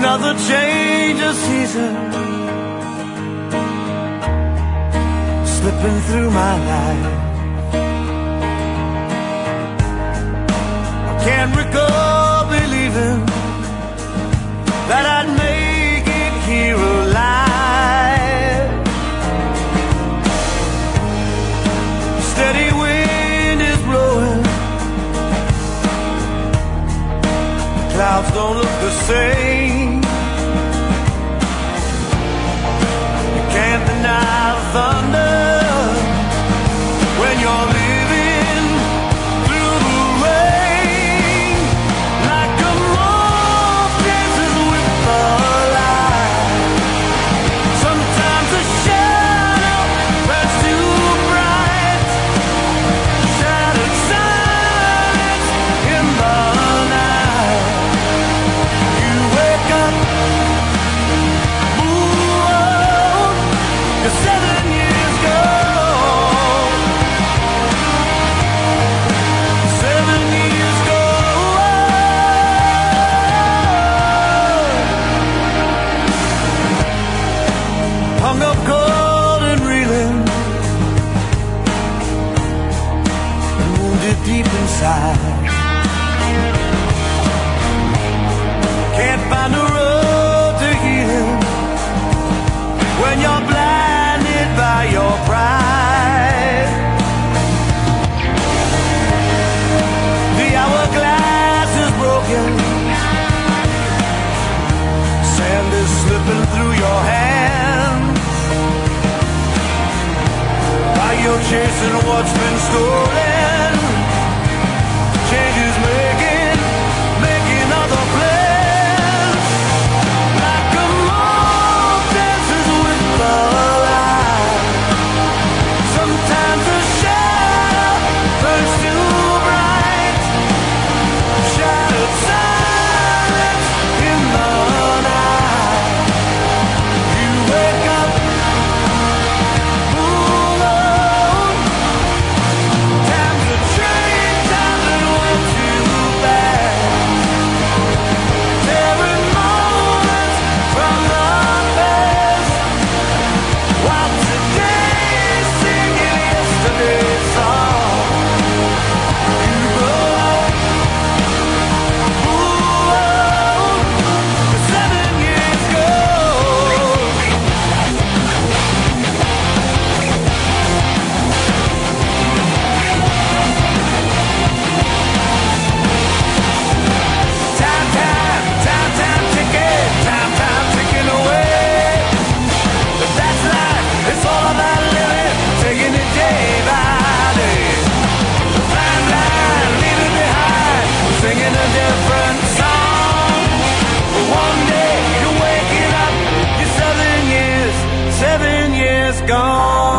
another change of season slipping through my life. I can't recall believing that I'd make it here alive. Steady wind is blowing, clouds don't look the same. You can't deny the thunder when you're living through the rain. Like a moth dances with the light. Sometimes the shadow burns too bright. Shattered silence in the night. You wake up, move on, 'cause 7 years go. 7 years go. Hung up cold and reeling, and wounded deep inside. Can't find a road to healing when you're blinded by your pride. The hourglass is broken, sand is slipping through your hands. While you're chasing what's been stolen, change is making other plans. Like a moth dances with the light. Sometimes the shadow burns too bright. Shattered silence in the night. You wake up, move on. Time's a train, time that wants you back. Tearing moments from the past, while today's singing yesterday's song. You grow up, move on, 'cause 7 years go. Time ticking away. But that's life, it's all about living, taking it day by day. Flying blind, leaving behind, singing a different song. But one day you're waking up, you're 7 years gone.